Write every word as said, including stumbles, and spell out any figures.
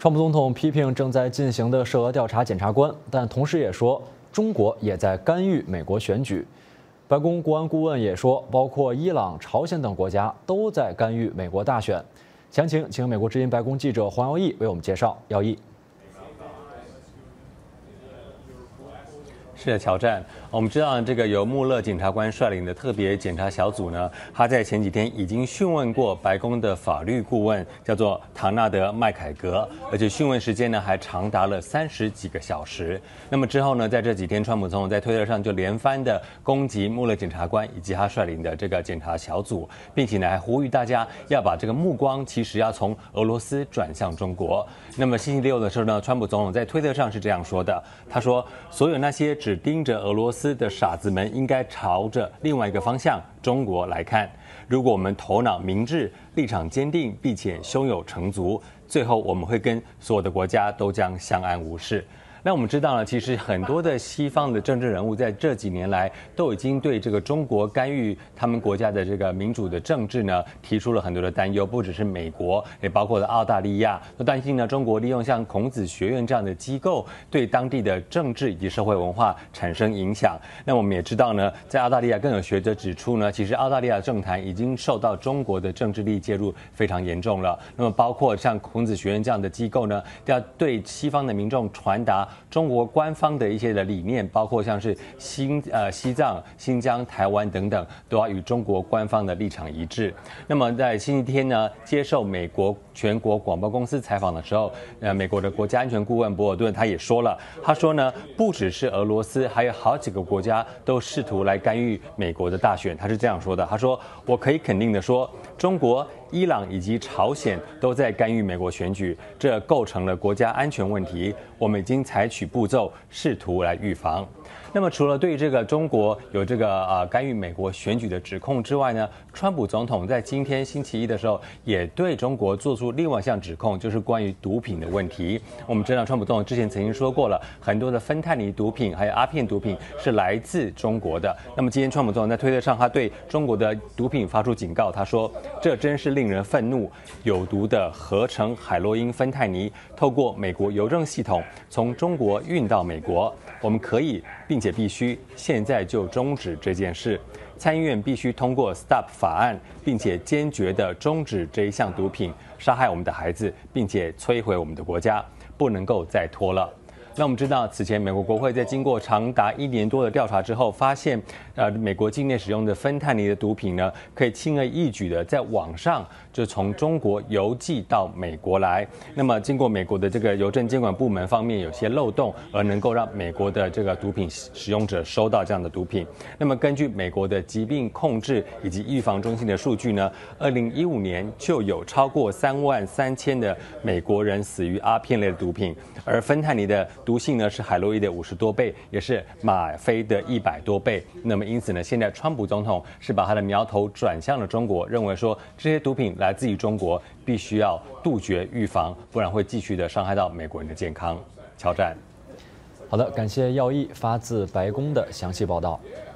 川普总统批评正在进行的涉俄调查检察官，但同时也说中国也在干预美国选举。白宫国安顾问也说，包括伊朗、朝鲜等国家都在干预美国大选。详情，请美国之音白宫记者黄耀义为我们介绍。耀义。 是的，乔战。我们知道，这个由穆勒检察官率领的特别检察小组呢，他在前几天已经讯问过白宫的法律顾问，叫做唐纳德·麦凯格，而且讯问时间呢还长达了三十几个小时。那么之后呢，在这几天，川普总统在推特上就连番的攻击穆勒检察官以及他率领的这个检察小组，并且呢还呼吁大家要把这个目光其实要从俄罗斯转向中国。那么星期六的时候呢，川普总统在推特上是这样说的，他说：“所有那些只盯着俄罗斯的傻子们应该朝着另外一个方向中国来看。如果我们头脑明智、立场坚定，并且胸有成竹，最后我们会跟所有的国家都将相安无事。”那我们知道呢，其实很多的西方的政治人物在这几年来都已经对这个中国干预他们国家的这个民主的政治呢提出了很多的担忧，不只是美国，也包括了澳大利亚，都担心呢中国利用像孔子学院这样的机构对当地的政治以及社会文化产生影响。那我们也知道呢，在澳大利亚更有学者指出呢，其实澳大利亚政坛已经受到中国的政治力介入非常严重了。那么包括像孔子学院这样的机构呢，要对西方的民众传达中国官方的一些的理念，包括像是新呃西藏、新疆、台湾等等，都要与中国官方的立场一致。那么在星期天呢，接受美国全国广播公司采访的时候，呃，美国的国家安全顾问博尔顿他也说了，他说呢，不只是俄罗斯，还有好几个国家都试图来干预美国的大选。他是这样说的，他说：“我可以肯定的说，中国、伊朗以及朝鲜都在干预美国选举，这构成了国家安全问题。我们已经采取步骤，试图来预防。”那么，除了对这个中国有这个呃干预美国选举的指控之外呢，川普总统在今天星期一的时候，也对中国做出另外一项指控，就是关于毒品的问题。我们知道，川普总统之前曾经说过了，很多的芬太尼毒品还有阿片毒品是来自中国的。那么今天，川普总统在推特上，他对中国的毒品发出警告，他说：“这真是令人愤怒！有毒的合成海洛因芬太尼透过美国邮政系统从中国运到美国，我们可以并且必须现在就终止这件事。参议院必须通过 Stop 法案，并且坚决地终止这一项毒品杀害我们的孩子，并且摧毁我们的国家，不能够再拖了。”那我们知道，此前美国国会在经过长达一年多的调查之后，发现，呃，美国境内使用的芬太尼的毒品呢，可以轻而易举的在网上就从中国邮寄到美国来。那么，经过美国的这个邮政监管部门方面有些漏洞，而能够让美国的这个毒品使用者收到这样的毒品。那么，根据美国的疾病控制以及预防中心的数据呢，二零一五年就有超过三万三千的美国人死于阿片类的毒品，而芬太尼的毒性呢是海洛因的五十多倍，也是吗啡的一百多倍。那么因此呢，现在川普总统是把他的苗头转向了中国，认为说这些毒品来自于中国，必须要杜绝预防，不然会继续的伤害到美国人的健康。乔战。 好的，感谢耀义发自白宫的详细报道。